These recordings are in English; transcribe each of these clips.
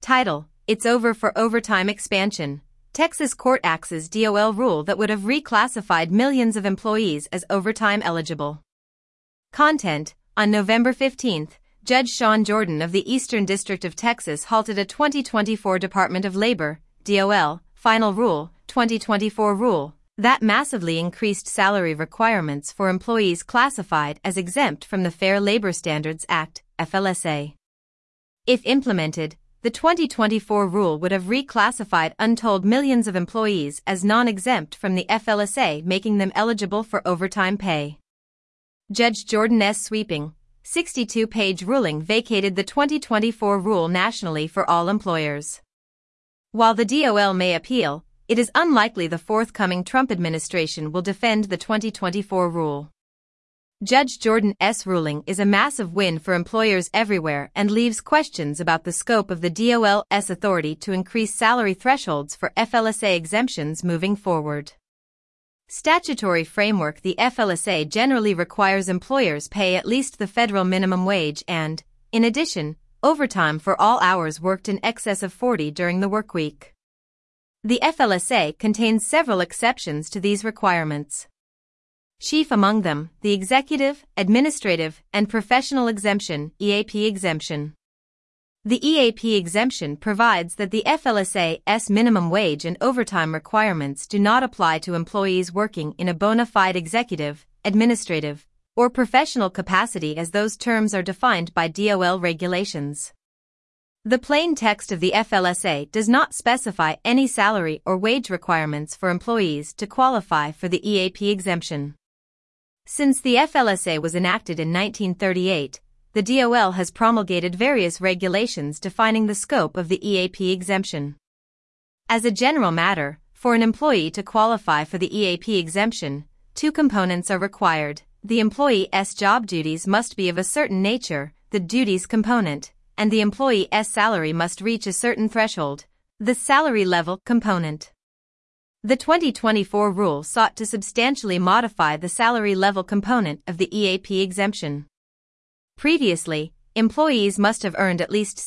Title: It's over for overtime expansion. Texas court axes DOL rule that would have reclassified millions of employees as overtime eligible. Content: On November 15, Judge Sean Jordan of the Eastern District of Texas halted a 2024 Department of Labor, DOL, Final Rule, 2024 rule, that massively increased salary requirements for employees classified as exempt from the Fair Labor Standards Act, FLSA. If implemented, the 2024 rule would have reclassified untold millions of employees as non-exempt from the FLSA, making them eligible for overtime pay. Judge Jordan's sweeping, 62-page ruling vacated the 2024 rule nationally for all employers. While the DOL may appeal, it is unlikely the forthcoming Trump administration will defend the 2024 rule. Judge Jordan's ruling is a massive win for employers everywhere and leaves questions about the scope of the DOL's authority to increase salary thresholds for FLSA exemptions moving forward. Statutory framework: The FLSA generally requires employers pay at least the federal minimum wage and, in addition, overtime for all hours worked in excess of 40 during the workweek. The FLSA contains several exceptions to these requirements. Chief among them, the Executive, Administrative, and Professional Exemption, EAP exemption. The EAP exemption provides that the FLSA's minimum wage and overtime requirements do not apply to employees working in a bona fide executive, administrative, or professional capacity as those terms are defined by DOL regulations. The plain text of the FLSA does not specify any salary or wage requirements for employees to qualify for the EAP exemption. Since the FLSA was enacted in 1938, the DOL has promulgated various regulations defining the scope of the EAP exemption. As a general matter, for an employee to qualify for the EAP exemption, two components are required. The employee's job duties must be of a certain nature, the duties component, and the employee's salary must reach a certain threshold, the salary level component. The 2024 rule sought to substantially modify the salary level component of the EAP exemption. Previously, employees must have earned at least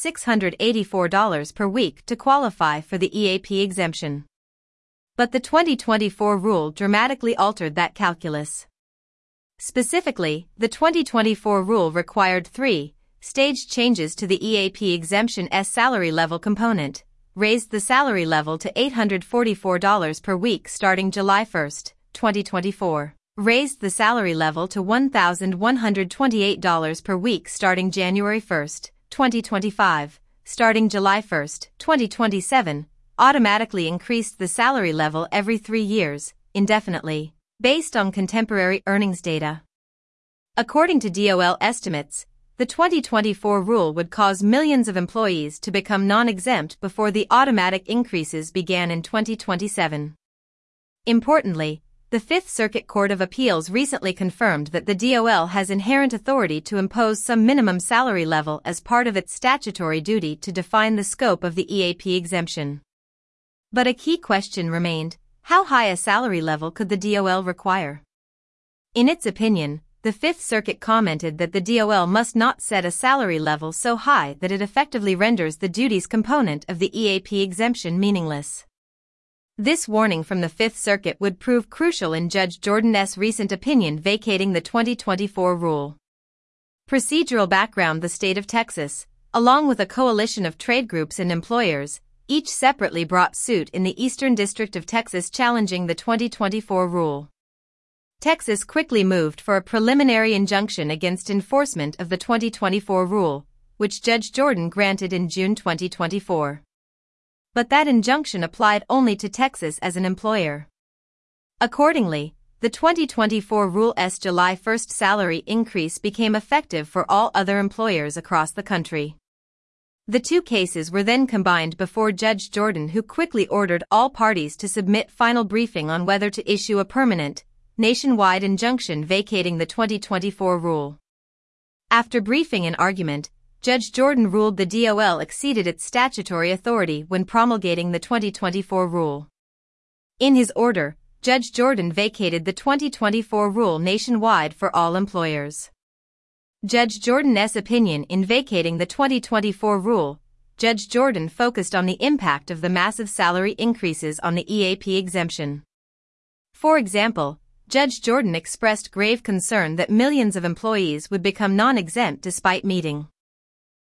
$684 per week to qualify for the EAP exemption. But the 2024 rule dramatically altered that calculus. Specifically, the 2024 rule required three staged changes to the EAP exemption's salary level component, raised the salary level to $844 per week starting July 1, 2024, raised the salary level to $1,128 per week starting January 1, 2025, starting July 1, 2027, automatically increased the salary level every 3 years, indefinitely, based on contemporary earnings data. According to DOL estimates, the 2024 rule would cause millions of employees to become non-exempt before the automatic increases began in 2027. Importantly, the Fifth Circuit Court of Appeals recently confirmed that the DOL has inherent authority to impose some minimum salary level as part of its statutory duty to define the scope of the EAP exemption. But a key question remained: how high a salary level could the DOL require? In its opinion, the Fifth Circuit commented that the DOL must not set a salary level so high that it effectively renders the duties component of the EAP exemption meaningless. This warning from the Fifth Circuit would prove crucial in Judge Jordan's recent opinion vacating the 2024 rule. Procedural background: the state of Texas, along with a coalition of trade groups and employers, each separately brought suit in the Eastern District of Texas challenging the 2024 rule. Texas quickly moved for a preliminary injunction against enforcement of the 2024 rule, which Judge Jordan granted in June 2024. But that injunction applied only to Texas as an employer. Accordingly, the 2024 rule's July 1 salary increase became effective for all other employers across the country. The two cases were then combined before Judge Jordan, who quickly ordered all parties to submit final briefing on whether to issue a permanent, nationwide injunction vacating the 2024 rule. After briefing and argument, Judge Jordan ruled the DOL exceeded its statutory authority when promulgating the 2024 rule. In his order, Judge Jordan vacated the 2024 rule nationwide for all employers. Judge Jordan's opinion in vacating the 2024 rule: Judge Jordan focused on the impact of the massive salary increases on the EAP exemption. For example, Judge Jordan expressed grave concern that millions of employees would become non-exempt despite meeting